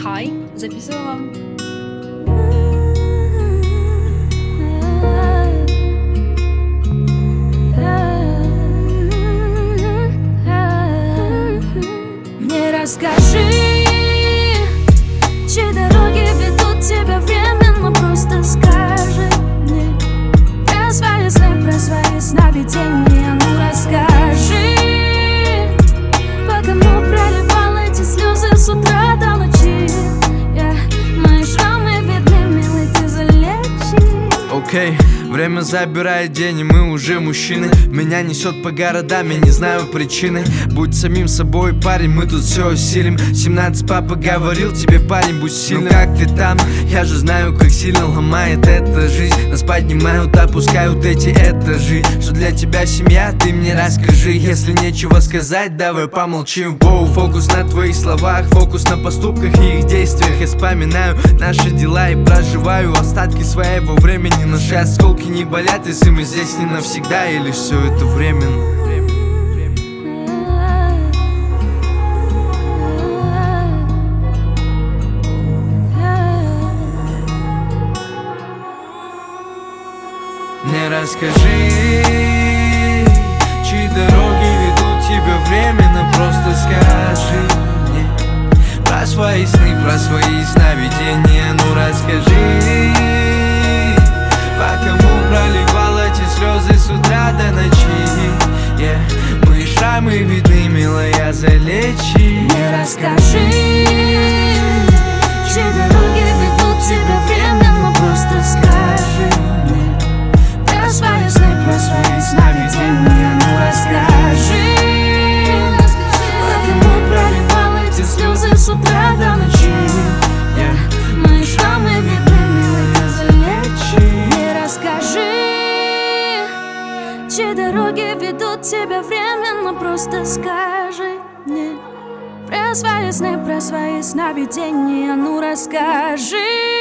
Хай, записываю вам. Мне расскажи, чьи дороги ведут тебя временно, просто скажи мне про свои сны, про свои сновидения. Ну расскажи, по кому проливал эти слезы с утра до ночи. Мои шрамы видны, милый, ты залечи. Окей, время забирает день, и мы уже мужчины. Меня несет по городам, я не знаю причины. Будь самим собой, парень, мы тут все усилим. 17 папа говорил тебе, парень, будь сильным. Ну как ты там? Я же знаю, как сильно ломает эта жизнь. Нас поднимают, опускают эти этажи. Что для тебя семья, ты мне расскажи. Если нечего сказать, давай помолчим. Воу, фокус на твоих словах, фокус на поступках и их действиях. Я вспоминаю наши дела и проживаю остатки своего времени. Наши осколки не болят, если мы здесь не навсегда, или все это временно. Мне расскажи, чьи дороги ведут тебя временно, просто скажи мне про свои сны, про свои сновидения. Ну расскажи, по кому проливал эти слезы с утра до ночи. Мои шрамы видны, милая, залечи. Мне расскажи, чьи дороги ведут тебя временно, просто скажи мне про свои сны, про свои сновидения. Ну расскажи, по кому проливал эти слезы с утра до ночи. Мои шрамы видны, милая, залечи. Мне расскажи, чьи дороги ведут тебя временно, просто скажи мне про свои сны, про свои сновидения. Ну расскажи.